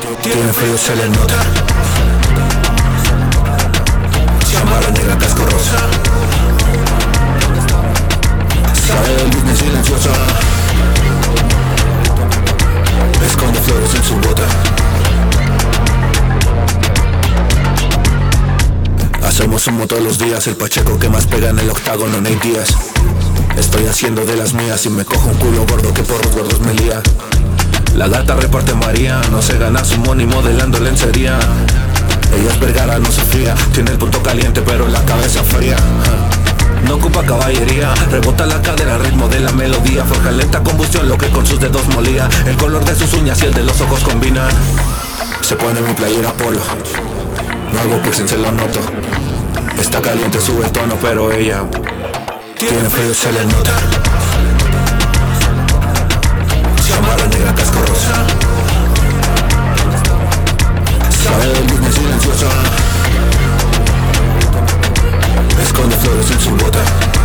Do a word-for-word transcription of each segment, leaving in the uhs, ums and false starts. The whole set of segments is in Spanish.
Tiene frío, se le nota. Chamarra negra, casco rosa. Sabe del business silenciosa. Esconde flores en su bota. Hacemos humo todos los días. El pacheco que más pega en el octágono, Nate Díaz. Estoy haciendo de las mías y me cojo un culo gordo que por los gordos me lía. La gata reparte María, no se gana su money modelando lencería. Ella es Vergara, no se fría. Tiene el punto caliente pero la cabeza fría. No ocupa caballería, rebota la cadera al ritmo de la melodía. Forja lenta combustión lo que con sus dedos molía. El color de sus uñas y el de los ojos combinan. Se pone mi playera polo. No hago piercing, se lo noto. Está caliente, sube el tono, pero ella tiene frío, se le nota. Chamarra negra, casco rosa. Sabe del business silenciosa. Esconde flores en su bota.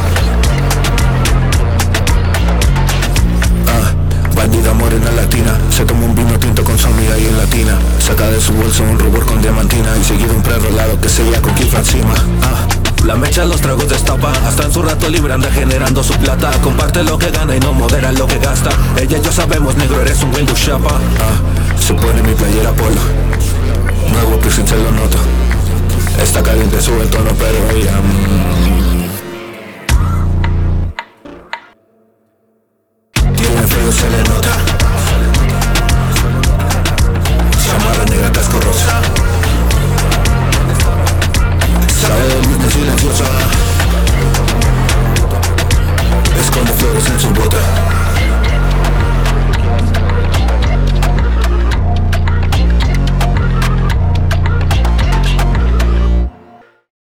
Ah, bandida morena latina. Se toma un vino tinto con su amiga y en latina. Saca de su bolso un rubor con diamantina. Y seguido un prerrolado que sella con kifa encima. Ah, la mecha los tragos destapa. Hasta en su rato libre anda generando su plata. Comparte lo que gana y no modera lo que gasta. Ella y yo sabemos, negro, eres un Windows chapa. Ah, se pone mi playera polo. Nuevo piercing, se lo noto. Está caliente, sube el tono, pero ella... Mm,